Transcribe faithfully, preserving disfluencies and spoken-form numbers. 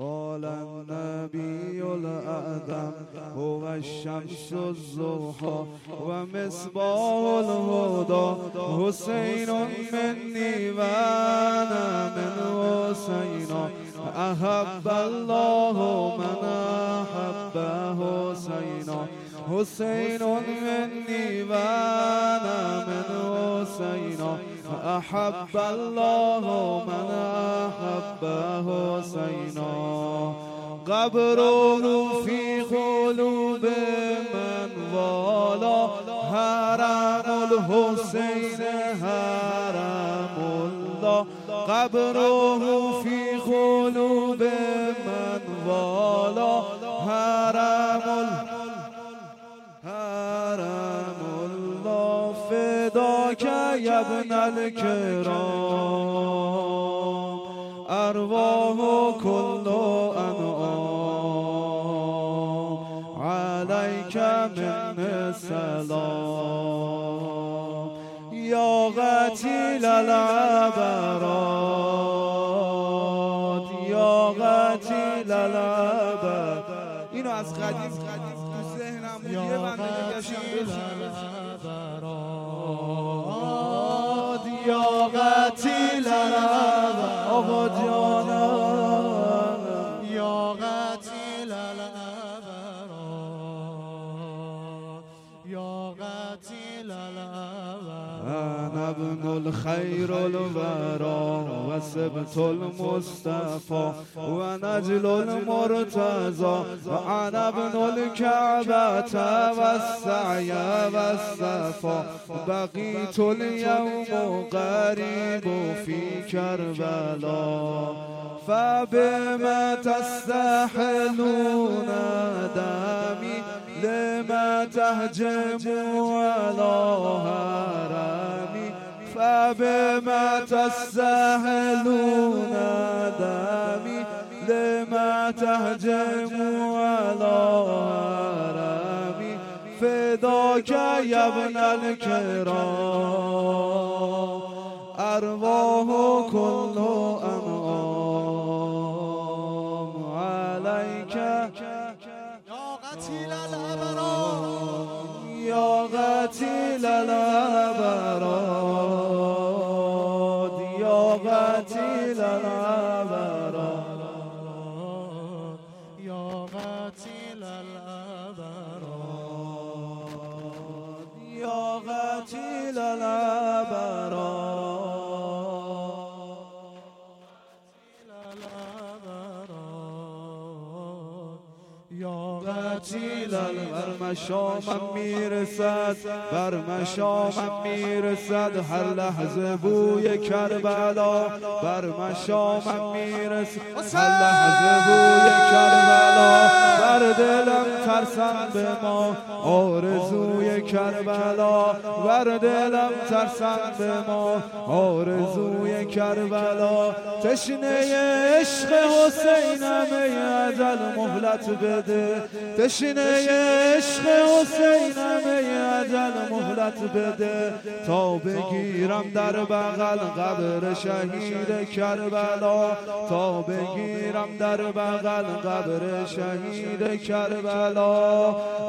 قال النبي الأعظم هو الشمس الضحى ومصباح الهدى حسين مني وأنا من حسين أحب الله من أحب حسين حسين مني وأنا من حسين أحب الله من أحب حسين قبره في قلوب من والى حرم الحسين حرم الله قبره في قلوب من والى حرم حرم الله فداك يا ابن الكرام أرواح كل أنعام عليك من سلام يا قتيل العبرات يا قتيل العبرات. اینو از قدیم قدیم تو ذهنم بود یه بنده گشتم یا قتیل العبرات آقا جانم یا قتیل العبرات یا قتیل العبرات أنا ابن الخير الورى وسبت المصطفى ونجل المرتضى وأنا ابن الكعبة والسعي والصفا بقيت اليوم قريب في كربلاء فبما تستحلون دمي لما تهجموا على هرمي فبما تستحلون دمي لما تهجموا على هرمي فداك يا ابن الكرام أرواح كل أنعام عليك یا قتیل العبرات يا قتيل العبرات يا قتيل العبرات یا قتیل العبرات يا قتيل العبرات یا قتیل بر مشامم میرسد بر مشامم میرسد هر لحظه بوی کربلا بر مشامم میرسد هر لحظه بوی کربلا بر دلم ترسم به ما آرزوی کربلا بر دلم ترسم به ما آرزوی کربلا تشنه عشق حسینم ای اجل مهلت بده تشنه عشق حسینم ای اجل مهلت بده تا بگیرم در بغل قبر شهید کربلا تا بگیرم در بغل قبر شهید کربلا